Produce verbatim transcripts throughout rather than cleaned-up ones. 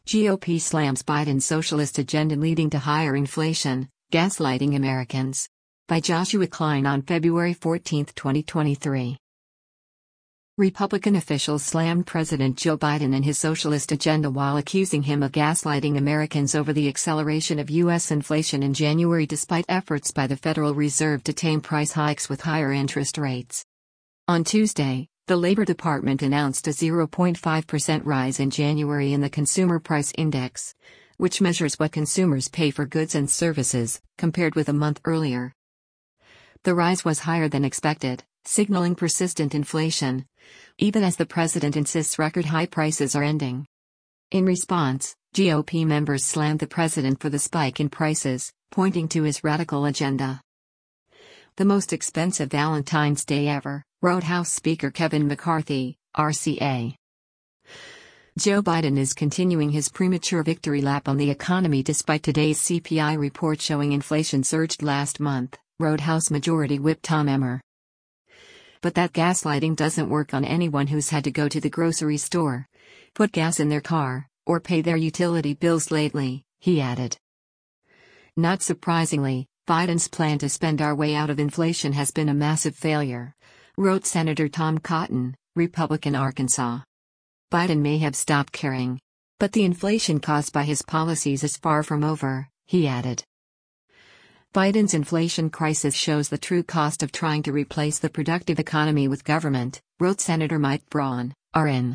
G O P slams Biden's socialist agenda leading to higher inflation, gaslighting Americans. By Joshua Klein on February fourteenth, twenty twenty-three. Republican officials slammed President Joe Biden and his socialist agenda while accusing him of gaslighting Americans over the acceleration of U S inflation in January despite efforts by the Federal Reserve to tame price hikes with higher interest rates. On Tuesday, the Labor Department announced a zero point five percent rise in January in the Consumer Price Index, which measures what consumers pay for goods and services, compared with a month earlier. The rise was higher than expected, signaling persistent inflation, even as the president insists record-high prices are ending. In response, G O P members slammed the president for the spike in prices, pointing to his radical agenda. The most expensive Valentine's Day ever, wrote House Speaker Kevin McCarthy, R C A. Joe Biden is continuing his premature victory lap on the economy despite today's C P I report showing inflation surged last month, wrote House Majority Whip Tom Emmer. But that gaslighting doesn't work on anyone who's had to go to the grocery store, put gas in their car, or pay their utility bills lately, he added. Not surprisingly, Biden's plan to spend our way out of inflation has been a massive failure, wrote Senator Tom Cotton, Republican Arkansas. Biden may have stopped caring, but the inflation caused by his policies is far from over, he added. Biden's inflation crisis shows the true cost of trying to replace the productive economy with government, wrote Senator Mike Braun, R N.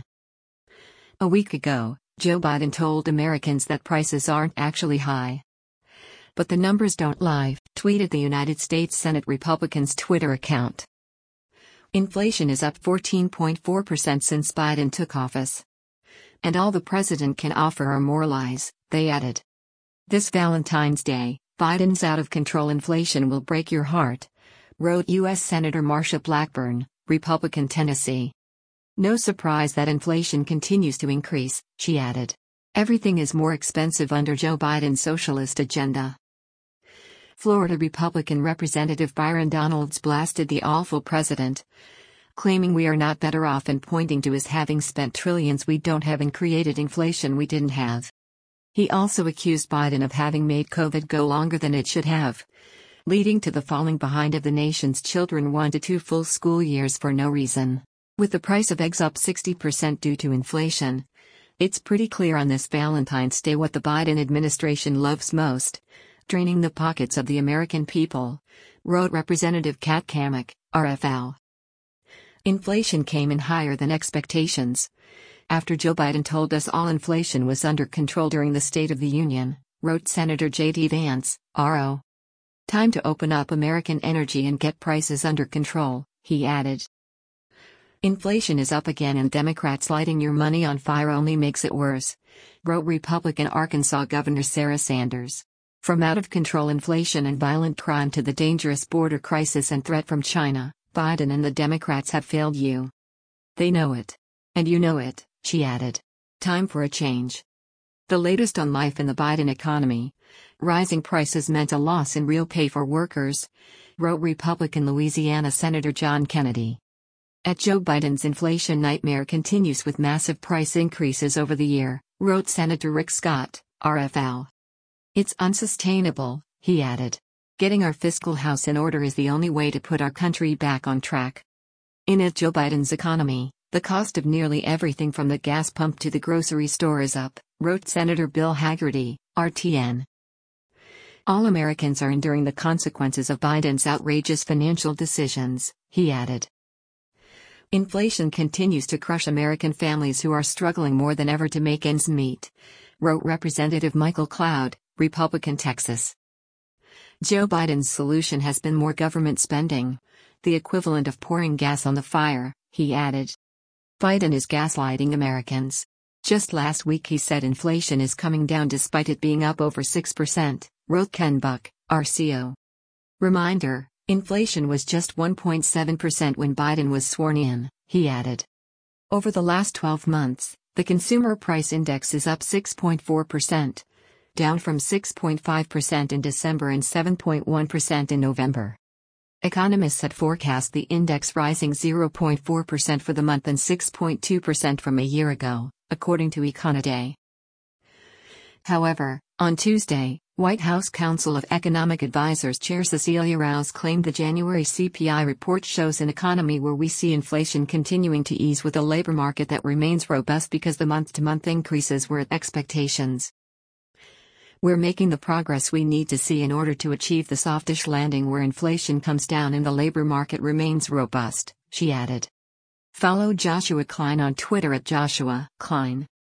A week ago, Joe Biden told Americans that prices aren't actually high. But the numbers don't lie, tweeted the United States Senate Republicans' Twitter account. Inflation is up fourteen point four percent since Biden took office. And all the president can offer are more lies, they added. This Valentine's Day, Biden's out-of-control inflation will break your heart, wrote U S Senator Marsha Blackburn, Republican Tennessee. No surprise that inflation continues to increase, she added. Everything is more expensive under Joe Biden's socialist agenda. Florida Republican Representative Byron Donalds blasted the awful president, claiming we are not better off and pointing to his having spent trillions we don't have and created inflation we didn't have. He also accused Biden of having made COVID go longer than it should have, leading to the falling behind of the nation's children one to two full school years for no reason. With the price of eggs up sixty percent due to inflation, it's pretty clear on this Valentine's Day what the Biden administration loves most: draining the pockets of the American people, wrote Representative Kat Cammack, R F L. Inflation came in higher than expectations after Joe Biden told us all inflation was under control during the State of the Union, wrote Senator J D Vance, R O. Time to open up American energy and get prices under control, he added. Inflation is up again and Democrats lighting your money on fire only makes it worse, wrote Republican Arkansas Governor Sarah Sanders. From out-of-control inflation and violent crime to the dangerous border crisis and threat from China, Biden and the Democrats have failed you. They know it. And you know it, she added. Time for a change. The latest on life in the Biden economy. Rising prices meant a loss in real pay for workers, wrote Republican Louisiana Senator John Kennedy. At Joe Biden's inflation nightmare continues with massive price increases over the year, wrote Senator Rick Scott, R F L. It's unsustainable, he added. Getting our fiscal house in order is the only way to put our country back on track. In it, Joe Biden's economy, the cost of nearly everything from the gas pump to the grocery store is up, wrote Senator Bill Hagerty, R T N. All Americans are enduring the consequences of Biden's outrageous financial decisions, he added. Inflation continues to crush American families who are struggling more than ever to make ends meet, wrote Representative Michael Cloud, Republican Texas. Joe Biden's solution has been more government spending, the equivalent of pouring gas on the fire, he added. Biden is gaslighting Americans. Just last week he said inflation is coming down despite it being up over six percent, wrote Ken Buck, R C O. Reminder, inflation was just one point seven percent when Biden was sworn in, he added. Over the last twelve months, the Consumer Price Index is up six point four percent, down from six point five percent in December and seven point one percent in November. Economists had forecast the index rising zero point four percent for the month and six point two percent from a year ago, according to Econoday. However, on Tuesday, White House Council of Economic Advisers Chair Cecilia Rouse claimed the January C P I report shows an economy where we see inflation continuing to ease with a labor market that remains robust because the month-to-month increases were at expectations. We're making the progress we need to see in order to achieve the softish landing where inflation comes down and the labor market remains robust, she added. Follow Joshua Klein on Twitter at Joshua Klein.